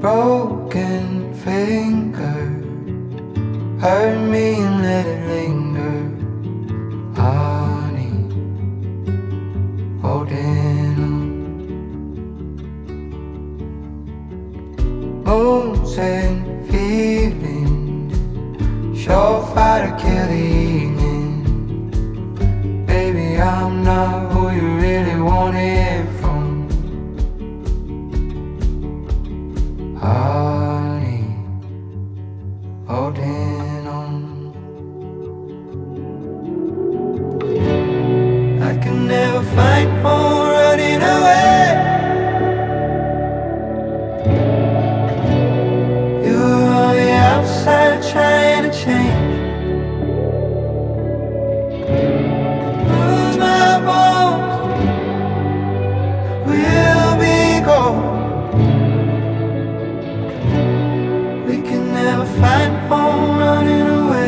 broken finger, hurt me and let it linger. Honey, holding on. Moods and feelings, surefire to kill the evening. Baby, I'm not who you really want it from. Honey, holding on. I can never find home, running away. You were on the outside trying to change. Lose my bones, we'll be gone. We can never find home, running away.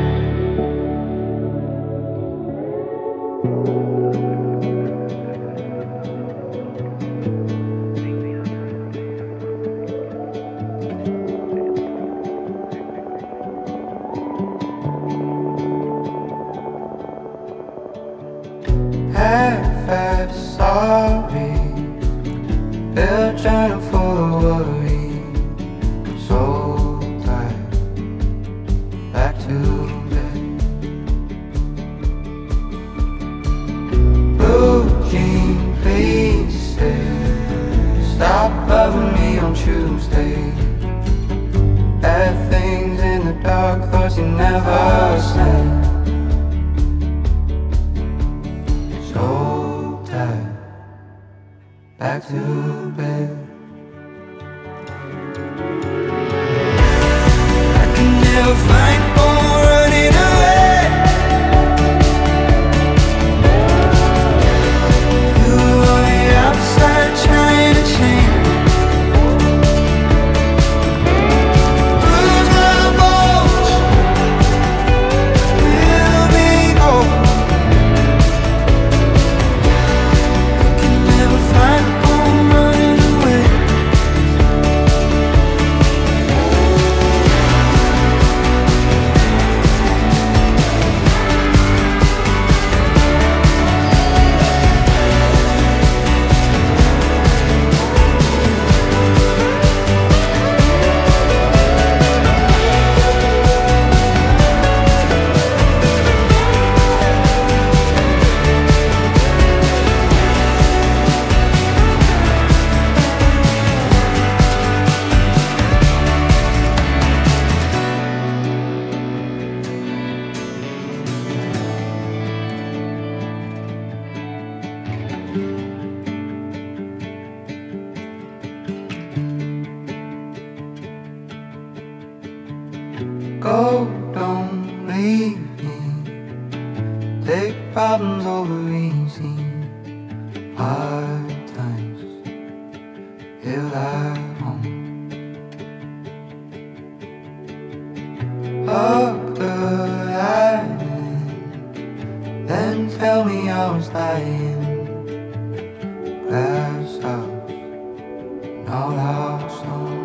Half-assed sorry, they're trying to full of worry. So tired, back to bed. Blue jean, please say, stop loving me on Tuesday. Bad things in the dark, thoughts you never said. So tired, back to bed. I can never find home, running away. You were on the outside trying to change. Lose my bones, we'll be gone. Can never find home, running away. Go, don't leave me. Take problems over easy. Hard times, heal at home. Up the island, then tell me I was lying. Glass house, no house on.